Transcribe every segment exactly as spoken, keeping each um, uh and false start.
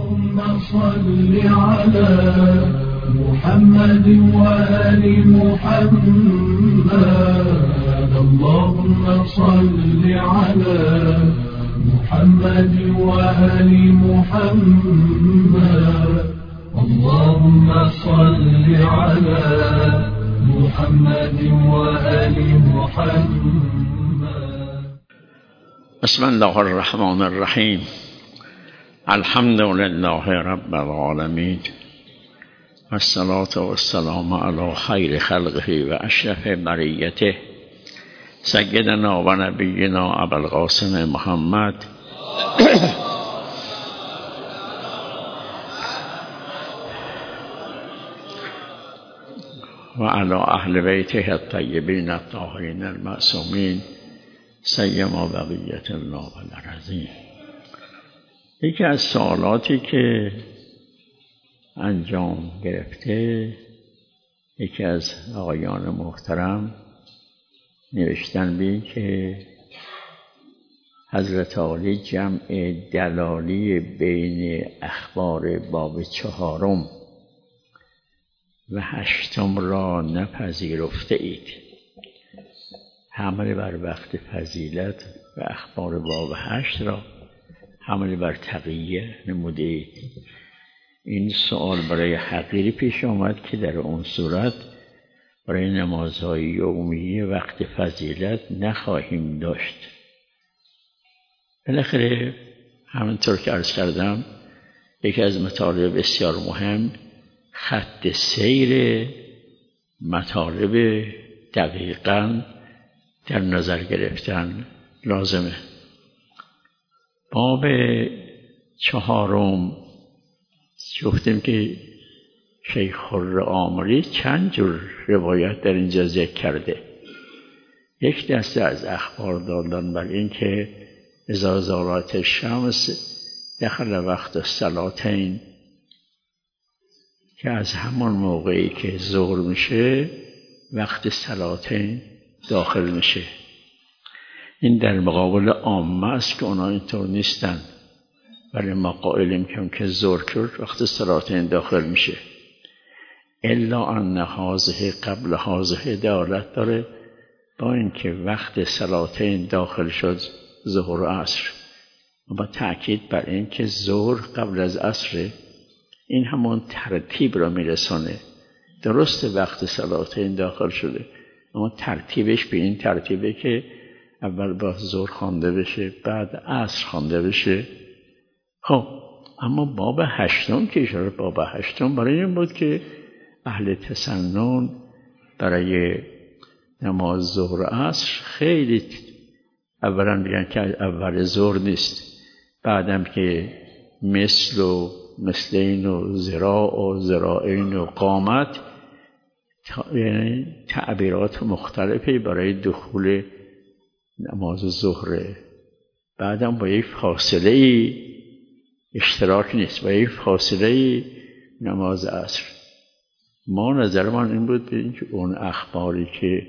اللهم صل على محمد وآل محمد اللهم صل على محمد وآل محمد اللهم صل على محمد وآل محمد. بسم الله الرحمن الرحیم. الحمد لله رب العالمین و الصلاة و السلام علی خیر خلقه و اشرف بریته سیدنا و نبینا ابوالقاسم محمد و علی اهل بیته الطیبین الطاهرین المعصومین سیما بقیت الله العظیم. یکی از سوالاتی که انجام گرفته یکی از آقایان محترم نوشتن بی که حضرت عالی جمع دلالی بین اخبار باب چهارم و هشتم را نپذیرفته اید. حمل بر وقت فضیلت و اخبار باب هشت را حمل بر تقیه نموده اید. این سوال برای حقیری پیش آمد که در اون صورت برای نمازهای یومی وقت فضیلت نخواهیم داشت. بالاخره همونطور که عرض کردم یکی از مطالب بسیار مهم خط سیر مطالب دقیقاً در نظر گرفتن لازمه. باب چهارم گفتیم که شیخ خرعامری چند جور روایت در اینجا ذکر کرده. یک دسته از اخبار دادن بر این که اذا زالت الشمس دخل وقت الصلاتین، که از همان موقعی که ظهر میشه وقت صلاتین داخل میشه. این در مقابل عامه است که اونا اینطور نیستن، ولی ما قائلیم که ظهر کرد وقت صلاتین داخل میشه. الا ان هذه قبل هذه دلالت داره با اینکه وقت صلاتین داخل شد ظهر و عصر، و با تأکید بر اینکه ظهر قبل از عصر. این همون ترتیب را میرسانه. درست وقت صلاتین داخل شده اما ترتیبش به این ترتیبه که اول با ظهر خوانده بشه بعد عصر خوانده بشه. خب اما باب هشتم که اشاره باب هشتم برای این بود که اهل تسنن برای نماز ظهر و عصر خیلی اولا میگن که اول ظهر نیست، بعدم که مثل و مثلین و ذراع و ذراعین و قامت، یعنی تعبیرات مختلفی برای دخول نماز ظهره. بعدم با یک فاصله ای اشتراک نیست، با یک فاصله ای نماز عصر. ما نظرمان این بود به اینکه اون اخباری که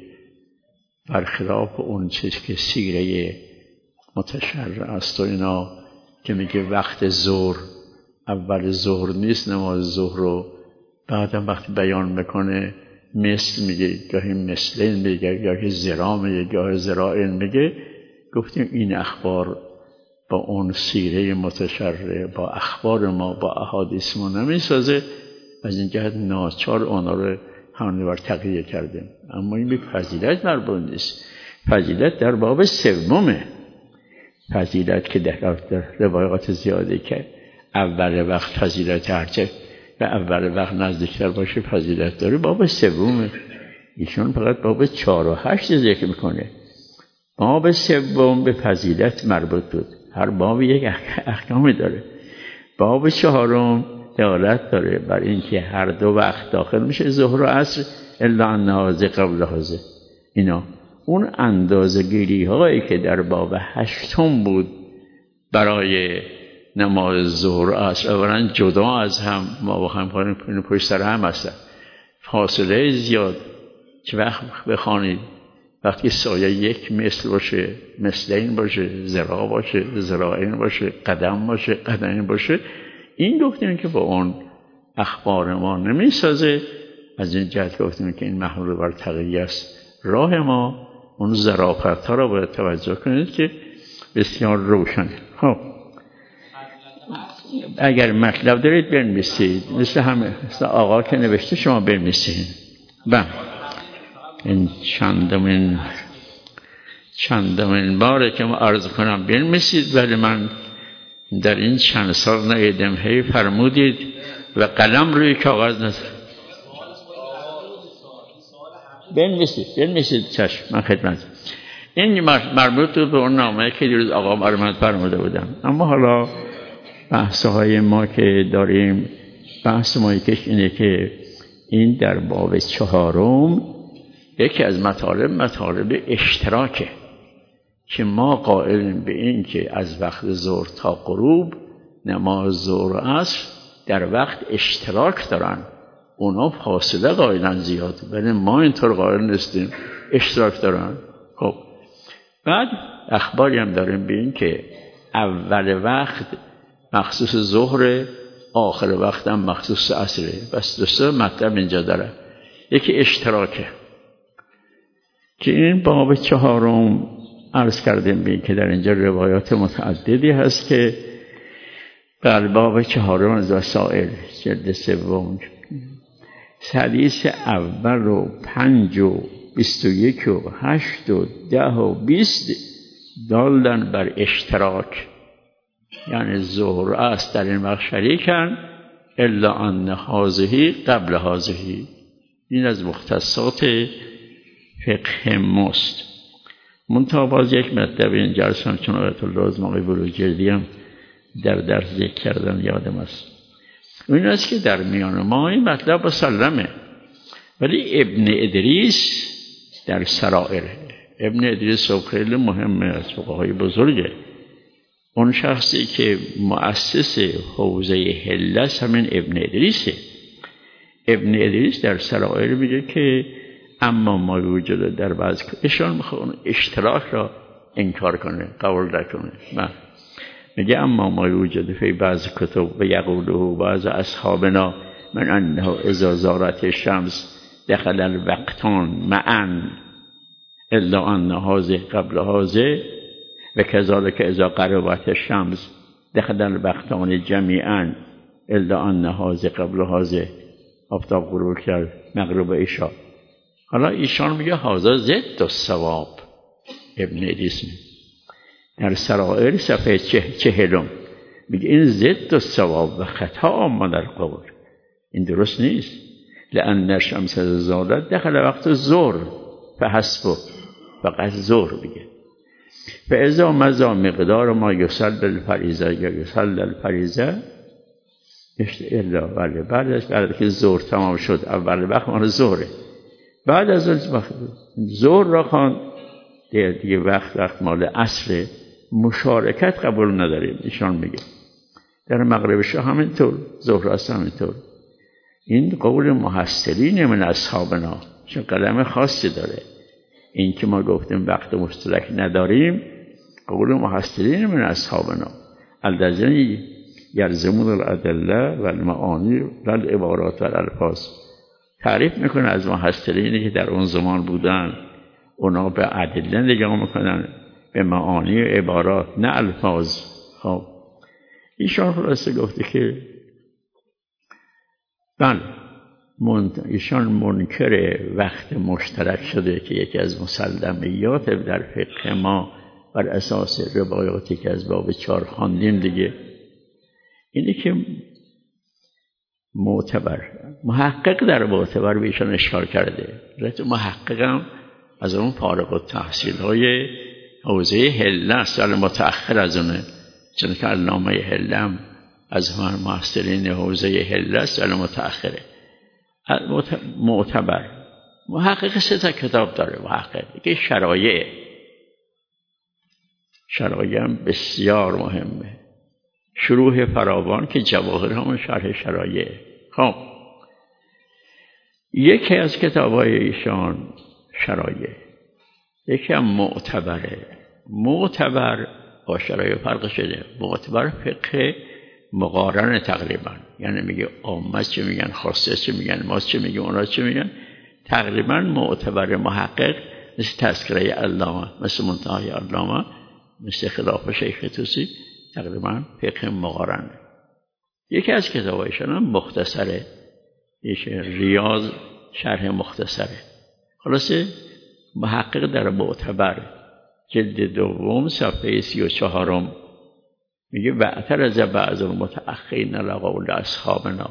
برخلاف اون چیز که سیره متشرع است و اینا که میگه وقت ظهر اول ظهر نیست نماز ظهر رو، بعدم وقتی بیان میکنه مثل میگه، گاهی مثلین میگه، گاهی ذراع میگه، گاهی ذراعین میگه. گفتیم این اخبار با اون سیره متشرع با اخبار ما با احادیث ما نمیسازه، از این جهت ناچار اونا رو حمله بر تقیه کردیم. اما این به فضیلت مربوط نیست. فضیلت در باب سومه. فضیلت که در روایات زیاده که اول وقت فضیلت هرچه و اول وقت نزدیکتر باشه فضیلت داره، باب سومه. ایشون فقط باب چهار و هشت ذکر میکنه. باب سوم به فضیلت مربوط بود. هر باب یک احکامی داره. باب چهارم دلالت داره بر اینکه هر دو وقت داخل میشه ظهر و عصر الا ان هذه قبل هذه. اینا اون اندازه‌گیری هایی که در باب هشتم بود برای نماز ظهر و عصر، اولا جدا از هم ما با هم پشت سر هم هستن، فاصله زیاد. چه وقت بخوانید وقتی سایه یک مثل باشه، مثلین باشه، ذراع باشه، ذراعین باشه، قدم باشه، قدمین باشه، این گفتیم که با اون اخبار ما نمیسازه. از این جهت گفتیم که این محمول بر تقیه است راه ما. اون ظرافت ها را باید توجه کنید که بسیار روشنه. خب اگر مطلب دارید بنویسید، مثل همه مثل آقا که نوشته شما بنویسید. بله این چندمین چندمین باره که ما عرض کنم بنویسید، ولی من در این چند سال ندیدم هی فرمودید و قلم روی کاغذ نزد. بنویسید بنویسید چشم، من خدمت. این مربوط به اون نامه که دیروز آقا مرمت فرموده بودم. اما حالا بحث‌های ما که داریم، بحث ما یکیش اینه که این در باب چهارم یکی از مطالب مطالب اشتراکه که ما قائلیم به این که از وقت ظهر تا غروب نماز ظهر و عصر در وقت اشتراک دارن. اونا فاصله قائلن زیاد، ولی ما اینطور قائل نیستیم، اشتراک دارن. خب بعد اخباری هم داریم به این که اول وقت مخصوص ظهر، آخر وقت هم مخصوص عصره. بس دو سه مطلب اینجا داره. یکی اشتراکه که این باب چهارم عرض کردیم به این که در اینجا روایات متعددی هست که در باب چهارم از وسائل جلد سوم حدیث اول و پنج و بیست و یک و هشت و ده و بیست دالن بر اشتراک، یعنی ظهر است در این وقت شریکن الا ان هذه قبل هذه. این از مختصات فقه ماست. منتها باز یک مطلب این جلسان چون آیت الله از موقع بروجردی هم در درس ذکر کردن یادم است. این است که در میان ما این مطلب مسلمه، ولی ابن ادریس در سرائر، ابن ادریس خیلی مهمه، از فقهای بزرگه. اون شخصی که مؤسس حوزه حلس همین ابن ادریسه. ابن ادریس در سرائر میگه که اما ما وجود در بعض ایشان میخواد اشتراک را انکار کنه، قبول نکنه. میگه اما ما وجود فی بعض کتب و یقوله بعض اصحابنا من انه اذا زارت الشمس دخل الوقتان معا الا ان هذه قبل هذه و كذلك اذا غربت الشمس دخل الوقتان جميعا الا ان هذه قبل هذه. آفتاب غروب کرد، مغرب و عشاء. حالا ایشان میگه هذا ضد الصواب. ابن ادریس در سرائر صفحه چهلم میگه این ضد الصواب و خطا آمد در قول. این درست نیست. لأن الشمس زالت دخل وقت الظهر فحسبه، فقط ظهر میگه. فاذا مضى مقدار ما يصلي الفریضه یا يصلي الفریضه الا ولی بعدش بعد که ظهر تمام شد اول وقت ما ظهره، بعد از اون ظهر را خواند دیگه وقت وقت مال عصر، مشارکت قبول نداریم. ایشان میگه در مغرب شاه همینطور، ظهر است همینطور. این قول محصلین من اصحابنا، چون کلمه خاصی داره. این که ما گفتیم وقت مشترک نداریم، قول محصلین من اصحابنا الذین یلزمون الادله و المعانی و العبارات و الالفاظ. تعریف میکنه از محصلینی که در اون زمان بودن، اونا به ادله نگاه میکنن، به معانی و عبارات، نه الفاظ. خب ایشان خلاصه گفته که بله ایشان منکر وقت مشترک شده که یکی از مسلمیات در فقه ما بر اساس روایاتی که از باب چهار خواندیم دیگه، اینه که معتبر محقق در معتبر به ایشان اشکال کرده. رأیت محقق هم از اون فارغ التحصیل های حوزه حله است، ولی متأخر از اونه، چون که علامه حله هم از همان محصلین حوزه حله است ولی متأخره. معتبر محقق سه تا کتاب داره. محقق که شرایع شرایع هم بسیار مهمه. شروح فراوان که جواهر همون شرح شرایع. خب یکی از کتاب‌های ایشان شرایع، یکی هم معتبره. معتبر با شرایع فرق شده. معتبر فقه مقارن تقریبا، یعنی میگه عامه چه میگن، خاصه چه میگن، ما چه میگن، اونا چه میگن. تقریبا معتبر محقق مثل تذکره علامه، مثل منتهای علامه، مثل خلاف شیخ طوسی، تقریبا فقه مقارن. یکی از کتابایشان هم مختصره، یه ریاض شرح مختصره. خلاصه محقق در معتبر جلد دوم صفحه سی و چهارم میگه واعترض بعض المتأخرین علی قول اصحابنا.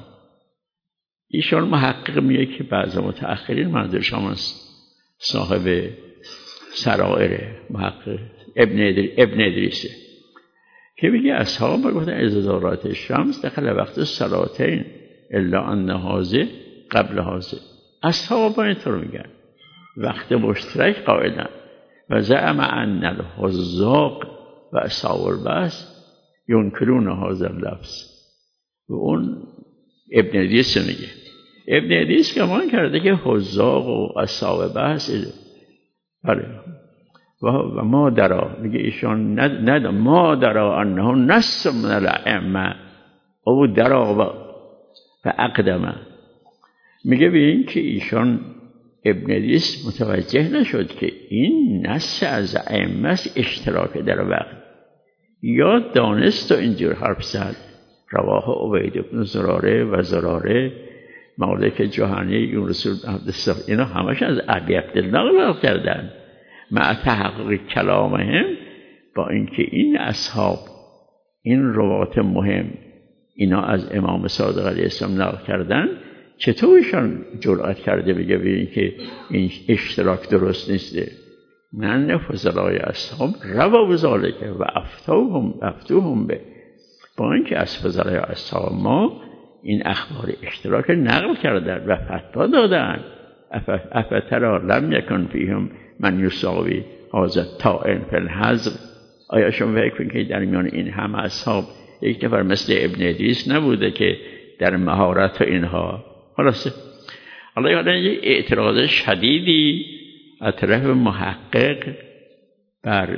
ایشان محقق میگه که بعض متأخرین، منظورشان است صاحب سرائر محقق ابن ادریس ابن ادریسه، که میگه اصحاب گفتن اذا زالت الشمس دخل وقت صلاتین الا ان هذا قبل هذا. اصحاب اینطور میگن، وقت مشترک قائلن. و زعم ان الحذاق و اصحاب البحث ينكرون هذا اللفظ. و اون ابن ادریس میگه، ابن ادریس گمان کرده که حذاق و اصحاب بحث بله و ما درا، میگه ایشان ند ما درا انه نص من الائمه او درا و اقدمه. میگه ببین که ایشان ابن ادریس متوجه نشد که این نص از ائمه است، اشتراک در وقت، یا دانست و اینجور حرف زد. رواه عبید بن زراره و زراره مالک جهانی یونس عبدالله، اینا همش از ابی عبدالله نقل کردن مع تحقق کلامهم، با اینکه این اصحاب این روایت مهم اینا از امام صادق علیه السلام نقل کردن، چطورشان جرأت کرده بگه ببین که این اشتراک درست نیسته؟ من فضلای اصحاب روا بذالک و افتوهم افتوهم به، با اینکه از فضلای اصحاب ما این اخبار اشتراک نقل کردن و فتوا دادن. افترا لم یکن فیهم من یساوی هذا طائن فی الحذر. آیا شما فکر کنید که در میان این همه اصحاب یک نفر مثل ابن ادریس نبوده که در مهارت و اینها؟ خلاصه حالا یادن یک اعتراض شدیدی از طرف محقق بر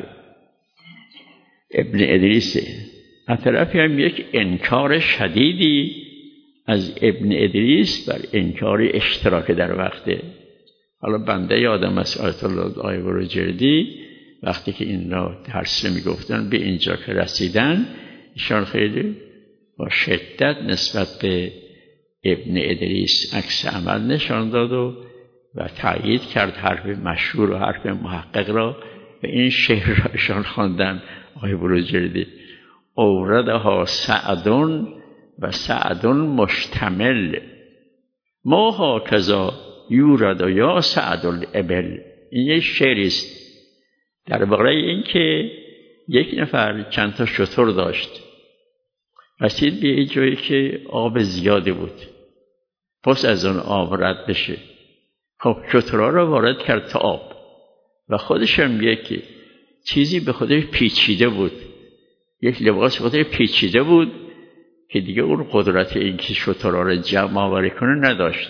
ابن ادریس، از طرفی هم یک انکار شدیدی از ابن ادریس بر انکار اشتراک در وقته. حالا بنده یادم از آیت الله آیه بروجردی وقتی که این را درس میگفتن به اینجا که رسیدن، ایشان خیلی با شدت نسبت به ابن ادریس عکس عمل نشان داد و و تأیید کرد حرف مشهور و حرف محقق را. به این شعر را ایشان خواندن آیه بروجردی: اوردها سعدون و سعدون مشتمل ما هاکذا یورد و یا سعد الابل. این یک شعری است درباره این که یک نفر چند تا شتر داشت، رسید به یه جایی که آب زیاده بود، پس از اون آب رد بشه. خب شترها را وارد کرد تا آب و خودش هم میگه که چیزی به خودش پیچیده بود، یک لباس به خودش پیچیده بود که دیگه اون قدرت این که شترها را جمع آوری کنه نداشت.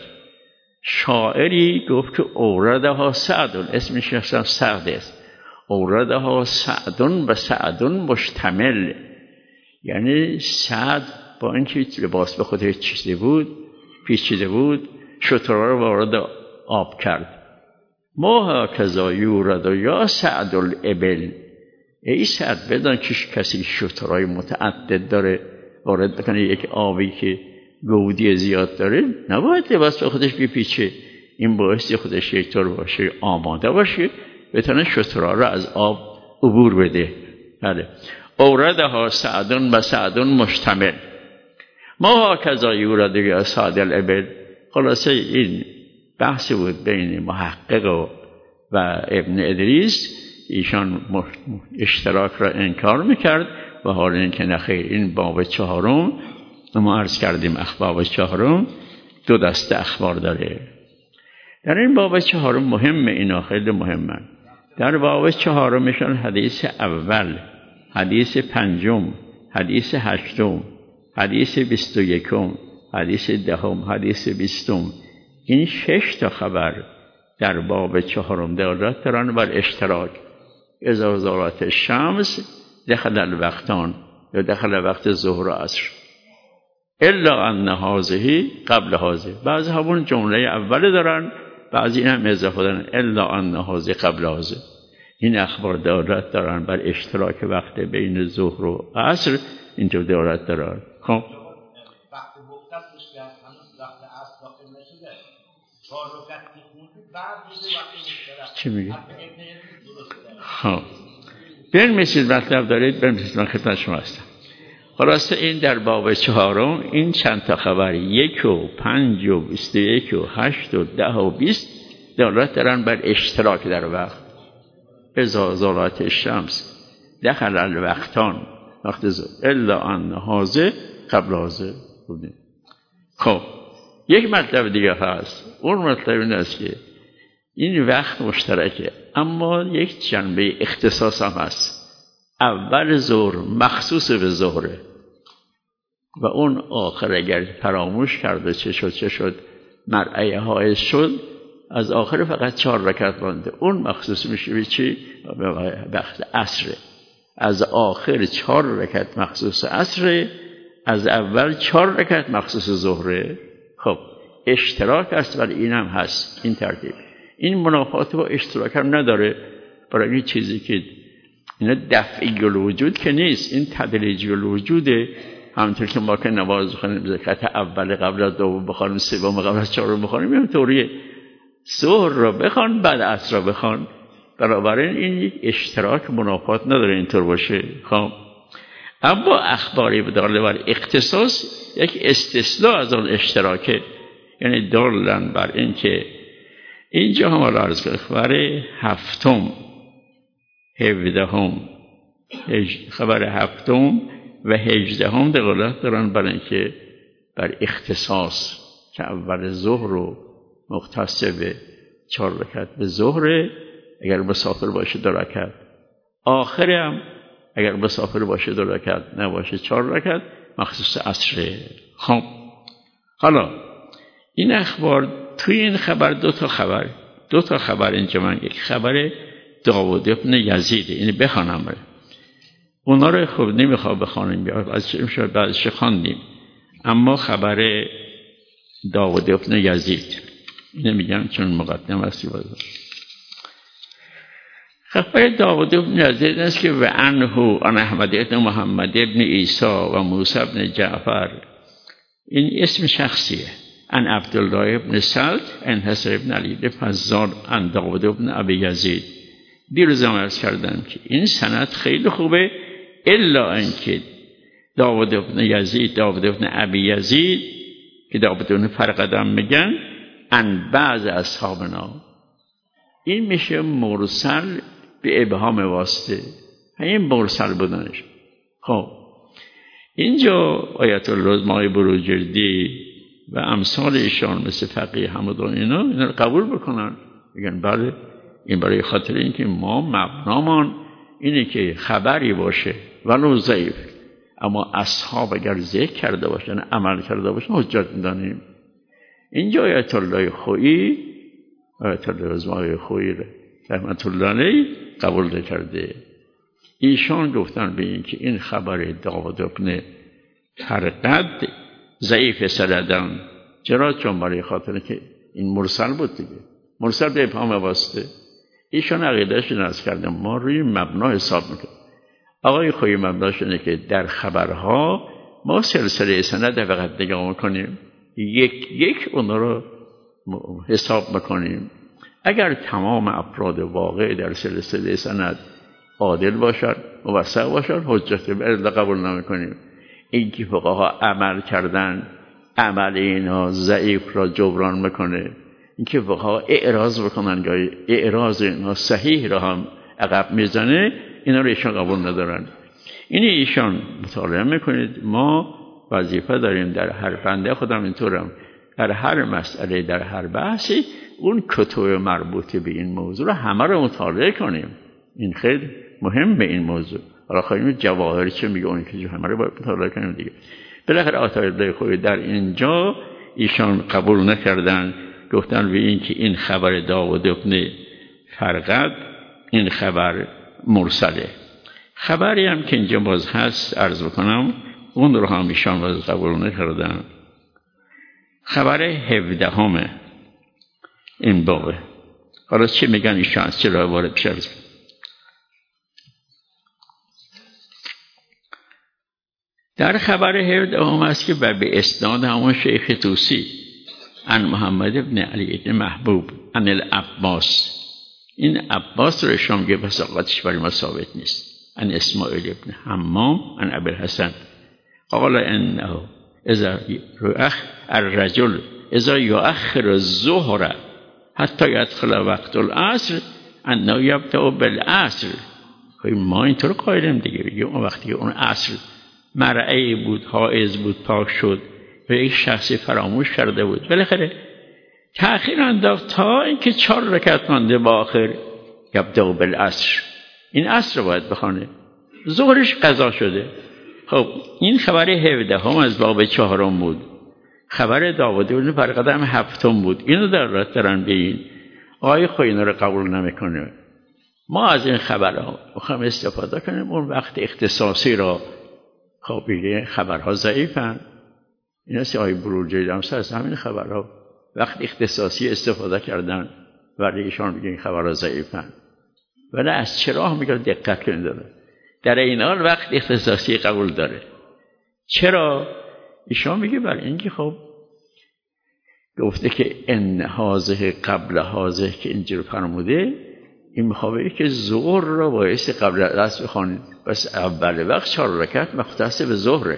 شاعری گفت که اوردها سعدون، اسمش اصلا سعد است، اوردها سعدون و سعدون مشتمل، یعنی سعد با اینکه لباس به خودش چیزی بود پیچیده بود، شترها را وارد آب کرد. ما هاکذا یورد و یا سعد الابل. ای سعد بدان که کسی شترهای متعدد داره وارد بکنه یک آبی که گودی زیاد داره، نباید لباس به خودش بپیچه. این باعث خودش یک طور باشه آماده باشه بتونه شترها را از آب عبور بده. بله. اوردها سعدون و سعدون مشتمل ما هاکذا یورد یا سعد الابل. خلاصه این بحثی بود بین محقق و, و ابن ادریس. ایشان اشتراک را انکار میکرد و حال این که نخیر. این باب چهارم ما عرض کردیم، اخبار چهارم دو دسته اخبار داره. در این باب چهارم مهمه، اینا خیلی مهمه. در باب چهارمشان حدیث اول، حدیث پنجم، حدیث هشتم، حدیث بیست و یکم، حدیث دهم، حدیث بیستم، این شش تا خبر در باب چهارم دارد تران بر اشتراک. اذا زالت الشمس دخل الوقتان، یا دخل وقت ظهر و عصر. الا ان هذه قبل هذه. بعضی همون جمله اول دارن، بعضی این هم اضافه دارن الا ان هذه قبل هذه. این اخبار دلالت دارن بر اشتراک وقت بین ظهر و عصر، اینجا دلالت دارن. خب وقت مختصش که هنوز وقت عصر داخل نشده چهار رکعت میخوندید بعد میشه وقت مشترک. چی میگه؟ خب بنویسید، مطلب دارید بنویسید، من خدمت شما هستم. خلاصه این در باب چهارم این چند تا خبر یک و پنج و بیست و یک و هشت و ده و بیست دلالت دارن بر اشتراک در وقت. اذا زالت الشمس دخل الوقتان وقت ظهر الا ان هذه قبل هذه. خب یک مطلب دیگه هست، اون مطلب این است که این وقت مشترکه اما یک جنبه اختصاص هم هست. اول ظهر مخصوص به ظهره و اون آخر اگر فراموش کرده چه شد چه شد مرعیه حائز شد، از آخر فقط چهار رکعت مانده، اون مخصوص میشه به چی؟ به وقت عصره. از آخر چهار رکعت مخصوص عصره، از اول چهار رکعت مخصوص ظهره. خب اشتراک است ولی این هم هست این ترتیب. این منافات با اشتراک هم نداره، برای این چیزی که اینا دفعی الوجود که نیست، این تدریجی الوجوده. همونطور که ما که نماز بخونیم رکعت اول قبل از دوم بخونیم، سوم قبل از چهارم بخونیم، اینطوریه. ظهر را بخوان بعد عصر را بخوان. بنابراین این اشتراک منافات نداره اینطور باشه. خب اما اخباری بداله بر اختصاص یک استثناء از آن اشتراکه، یعنی دالن بر این که اینجا هم حالا عرض کرد خبر هفتم هفدهم خبر هفتم و هجدهم دلالت دارن بر این که بر اختصاص که اول ظهر رو مختص به چهار رکعت به ظهر اگر مسافر باشه دو رکعت، آخر هم اگر مسافر باشه دو رکعت، نباشه چهار رکعت مخصوص عصره. خب حالا این اخبار توی این خبر دو تا خبر دو تا خبر اینجا من یک خبر داوود ابن یزید، این بخوانم بره. اونا رو خب نمیخواه بخوانیم، از چه بعضش خواندیم، اما خبر داوود ابن یزید اینو میگم چون مقدم هستی بازار. خبر داوود ابن یزید است که و عنه عن احمد ابن محمد ابن عیسی و موسی ابن جعفر، این اسم شخصیه، عن عبدالله ابن سلط عن حسن ابن علی فزار عن داوود ابن ابی یزید. دیروز هم عرض کردم که این سند خیلی خوبه، الا اینکه داوود ابن یزید داوود ابن ابی یزید که داوود ابن فرقدم میگن عن بعض اصحابنا، این میشه مرسل به ابهام واسطه، این مرسل بودنش. خب اینجا آیت الله مای بروجردی و امثال ایشان مثل فقیه حمدان اینا اینا رو قبول بکنن، میگن بله این برای خاطر اینکه ما مبنامان اینه که خبری باشه ولو ضعیف، اما اصحاب اگر ذکر کرده باشن عمل کرده باشن حجت میدانیم. اینجا آیت الله خویی آیت الله رضوان خویی رحمت الله علیه قبول کرده. ایشان گفتن به این که این خبر داوود ابن فرقد ضعیف سندن، چرا؟ چون برای خاطر که این مرسل بود دیگه، مرسل به ابهام واسطه. ایشان عقیدهشون از کردن ما روی مبنا حساب میکنیم. آقای خویی مبناشونه که در خبرها ما سلسله سند فقط نگاه میکنیم، یک یک اونا رو حساب میکنیم. اگر تمام افراد واقع در سلسله سند عادل باشد موثق باشد حجت بر قبول نمیکنیم. این که فقها عمل کردن عمل اینا ضعیف را جبران میکنه، این که فقها اعراض بکنن یا اعراض اینا صحیح را هم عقب میزنه، اینا رو ایشان قبول ندارن. این ایشان مطالعه میکنید ما وظیفه داریم در هر بنده خودم اینطورم در هر مسئله در هر بحثی اون کتب مربوط به این موضوع رو همه رو مطالعه کنیم. این خیلی مهمه این موضوع. حالا خواهیم جواهر چه میگه اون که همه رو باید مطالعه کنیم دیگه. بالاخره آیت خویی در اینجا ایشان قبول نکردن، گفتن به این که این خبر داوود ابن فرقد این خبر مرسله. خبری هم که اینجا باز هست عرض بکنم اون رو هم ایشان باز قبول نکردن. خبر هفدهم این بابه. حالا چی میگن ایشان از چه راه وارد شد؟ در خبر هفدهم است که به اسناد همون شیخ طوسی عن محمد ابن علی ابن محبوب عن العباس، این عباس رو شما میگه بساقاتش برای ما ثابت نیست، عن اسماعیل ابن حمام عن ابی الحسن قال انه اذا رؤخ الرجل اذا یؤخر الظهر حتی یدخل وقت العصر انه یبدأ بالعصر. ما اینطور قائلیم دیگه، بگیم وقتی اون عصر مرعی بود، حائض بود، پاک شد و یک شخصی فراموش کرده بود، بالاخره تأخیر انداخت تا اینکه چهار رکعت مانده با آخر یبدأ بالعصر، این عصر رو باید بخونه، ظهرش قضا شده. خب این خبر هفدهم از باب چهارم بود. خبر داوود بن برقدم هفتم بود. اینو در راه دارن بگین آقای خو اینا رو قبول نمیکنه. ما از این خبرها میخوام استفاده کنیم، اون وقت اختصاصی را خب بگه خبرها ضعیفن. این است آقای بروجردی هم از همین خبرها وقت اختصاصی استفاده کردن ولی ایشان بگه این خبرها ضعیفن. ولی از چرا میگه دقت کنید داره در این حال وقت اختصاصی قبول داره. چرا؟ ایشان میگه برای اینکه خب گفته که ان هازه قبل هازه که اینجور فرموده، این میخواه که ظهر را باعث قبل از بخوانید، بس اول وقت چهار رکعت مختص به ظهره.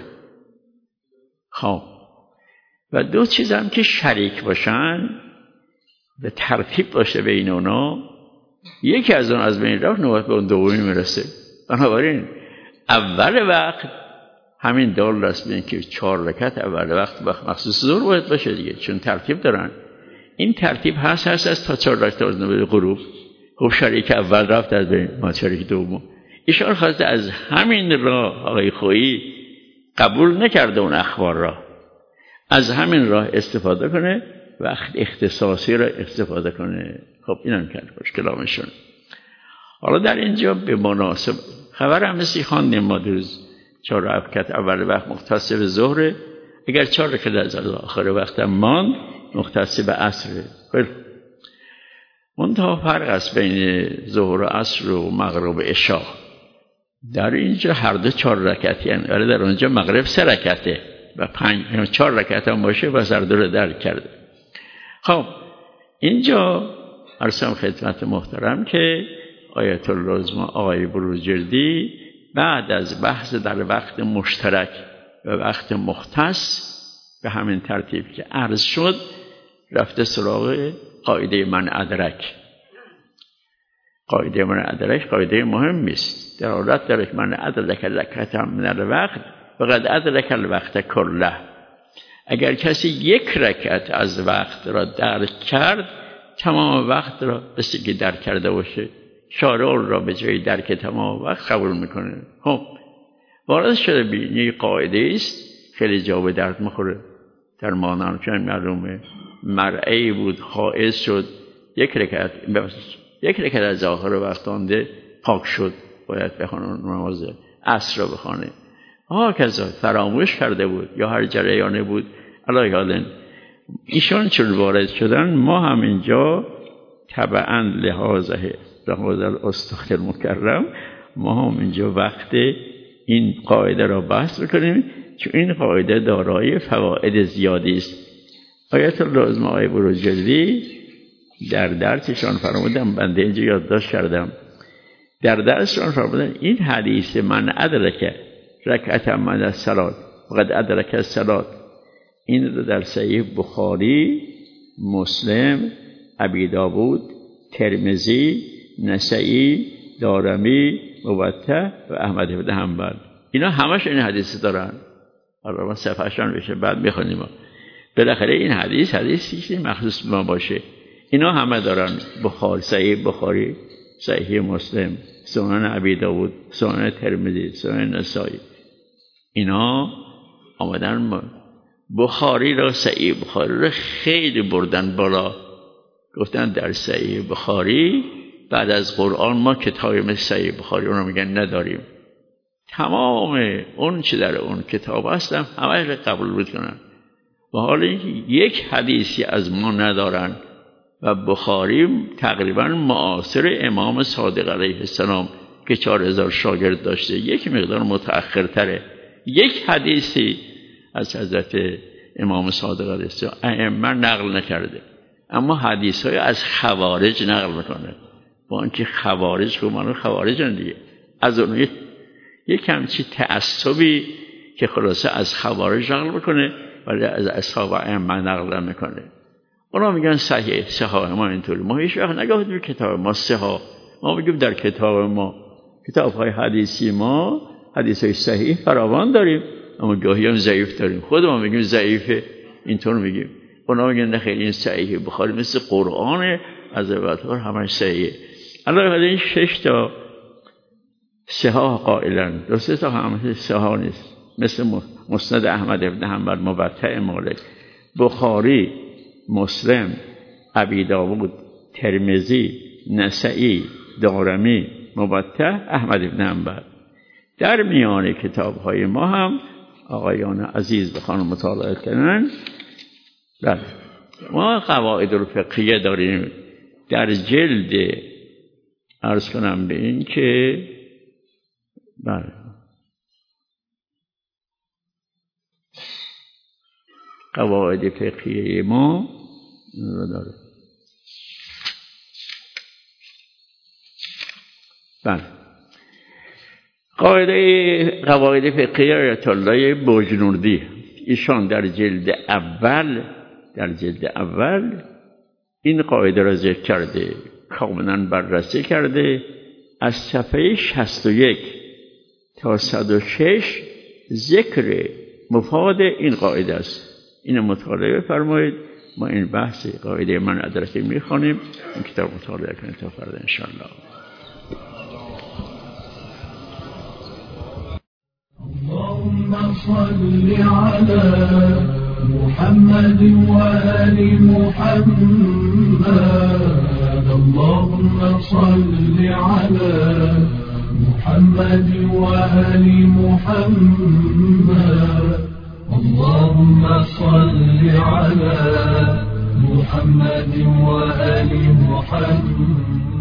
خب و دو چیز هم که شریک باشن به ترتیب باشه بین اونا، یکی از اون از بین رفت نوبت به اون دومی میرسه. بنابراین اول وقت همین دال راست بین که چهار رکعت اول وقت مخصوص ظهر باید باشه دیگه، چون ترتیب دارن. این ترتیب هست هست از تا چهار رکعت از نوبت غروب. خب شریک اول رفت از بین، ما شریک دوم. ایشان خواسته از همین راه آقای خویی قبول نکرده اون اخبار را، از همین راه استفاده کنه، وقت اختصاصی را استفاده کنه. خب اینم کرد باش کلامشون. حالا در اینجا به مناسب خبر هم مثلی خواندیم ما دیروز، چهار رکعت اول وقت مختص به ظهر، اگر چهار رکعت از آخر وقت هم ماند مختص به عصر. منتها فرق است بین ظهر و عصر و مغرب و عشا. در اینجا هر دو چهار رکعتی هستند، ولی در اونجا مغرب سه رکعته و پنج چهار رکعت هم باشه و هر دو رو درک کرده. خب اینجا عرضم خدمت محترم که آیت العظما آقای بروجردی بعد از بحث در وقت مشترک و وقت مختص به همین ترتیب که عرض شد رفته سراغ قاعده من ادرک. قاعده من ادرک قاعده مهمی است، در حالت داره که من ادرک رکعت من الوقت فقد ادرک الوقت کله. اگر کسی یک رکعت از وقت را درک کرد تمام وقت را بسی که درک کرده باشه، شارع را به جای درک تمام وقت قبول میکنه. خب وارد شده بینی یک قاعده است خیلی جا به درد میخوره. در مانم چون معلومه مرعی بود، حائض شد، یک رکعت یک رکعت از آخر وقت آنده پاک شد، باید بخونه نماز عصر را بخونه. ها کذا فراموش کرده بود یا هر جریانه بود علی حالن ایشان چون وارد شدن، ما هم اینجا طبعا لحاظه لحاظ الاستاذ المکرم ما هم اینجا وقت این قاعده را بحث بکنیم، چون این قاعده دارای فواید زیادی است. آیت العظما آقای بروجردی در درسشان فرمودن، بنده اینجا یادداشت کردم، در درسشان فرمودن این حدیث من ادرک رکعت من الصلاه فقد ادرک الصلاه، این رو در صحیح بخاری، مسلم، ابی داود، ترمذی، نسائی، دارمی، موطأ و احمد بن حنبل، اینا همش این حدیث دارن. حالا ما صفحه‌شان بشه بعد میخونیم. بالاخره این حدیث حدیثی مخصوص ما باشه، اینا همه دارن. بخاری، صحیح بخاری، صحیح مسلم، سنن ابی داود، سنن ترمذی، سنن نسائی، اینا آمدن. بخاری را صحیح بخاری را خیلی بردن بالا، گفتن در صحیح بخاری بعد از قرآن ما کتابی مثل صحیح بخاری اونو میگن نداریم. تمام اون چه در اون کتاب هستم همه را قبول بکنن و حالا یک حدیثی از ما ندارن و بخاری تقریبا معاصر امام صادق علیه السلام که چهار هزار شاگرد داشته یک مقدار متأخرتره، یک حدیثی از حضرت امام صادق علیه السلام ائمه نقل نکرده، اما حدیث های از خوارج نقل میکنه. با اینکه خوارج رو منو خوارجن دیگه، از اون یک همچی تعصبی که خلاصه از خوارج نقل میکنه ولی از اصحاب ائمه نقل میکنه. اونا میگن صحیح، صحاح ما اینطوری. ما هیچ وقت نگاه در کتاب ما صحاح، ما میگیم در کتاب ما، کتاب های حدیثی ما حدیث های صحیح فراوان داریم، اما گاهی هم ضعیف داریم. خود ما میگیم ضعیفه، اینطور میگیم. اونا میگن نه خیلی این صحیحه. بخاری مثل قرآن، از اولتر همش صحیحه. الان این شش تا صحاح قائلن، دو سه تا هم صحاح نیست، مثل مسند احمد ابن حنبل، موطأ مالک، بخاری، مسلم، ابی داود، ترمذی، نسائی، دارمی، موطأ احمد ابن حنبل. در میان کتاب های ما هم آقایان عزیز بخوان مطالعه کنن. بله، ما قواعد الفقهیه داریم در جلد، عرض کنم به این که بله قواعد فقهیه ما داره. بله، قاعده قواعد فقهیه آیت الله بجنوردی، ایشان در جلد اول در جلد اول این قاعده را ذکر کرده، کاملا بررسی کرده. از صفحه شصت و یک تا صد و شش ذکر مفاد این قاعده است. این مطالعه فرمایید. ما این بحث قاعده من ادرکی میخوانیم، این کتاب مطالعه کنید تا فردا انشاءالله. اللهم صل على محمد وآل محمد. اللهم صل على محمد وآل محمد. اللهم صل على محمد وآل محمد.